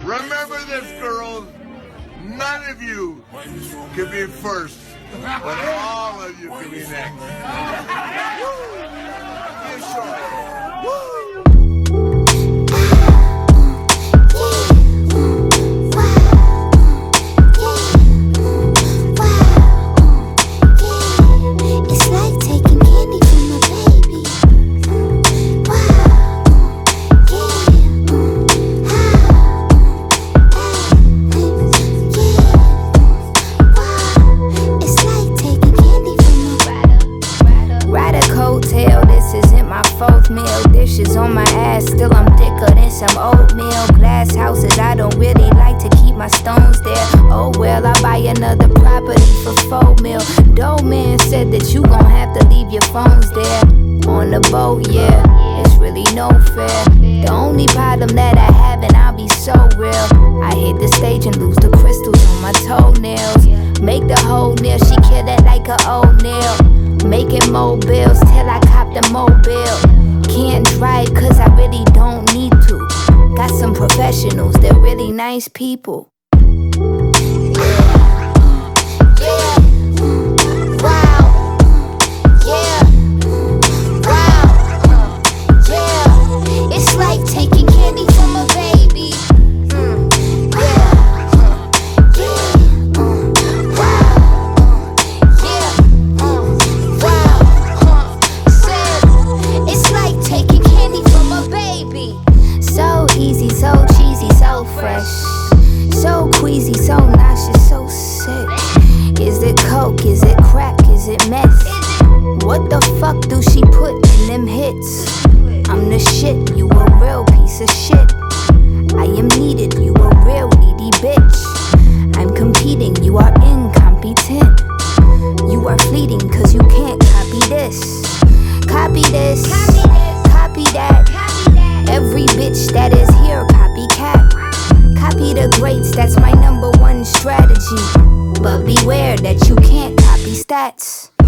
Remember this, girls. None of you can be first, but all of you can be next. You sure? Woo! This isn't my fourth meal. Dishes on my ass, still I'm thicker than some oatmeal. Glass houses, I don't really like to keep my stones there. Oh well, I buy another property for 4 mil. Dope man said that you gon' have to leave your phones there. On the boat, yeah, it's really no fair. The only problem that I have, and I'll be so real, I hit the stage and lose the crystals on my toenails. Make the whole nail, she kill it like an old nail. Making mobiles till I cop the mobile. Can't drive cause I really don't need to. Got some professionals, they're really nice people. It's like taking candy from a baby. So easy, so cheesy, so fresh, so queasy, so nauseous, so sick. Is it coke, is it crack, is it meth? What the fuck do she put in them hits? I'm the shit, you a real piece of shit. I am needed, you a real needy bitch. I'm competing, you are incompetent. You are fleeting cause you can't copy this. Copy this, copy that. Every bitch that is here, copycat. Copy the greats, that's my #1 strategy. But beware that you can't copy stats.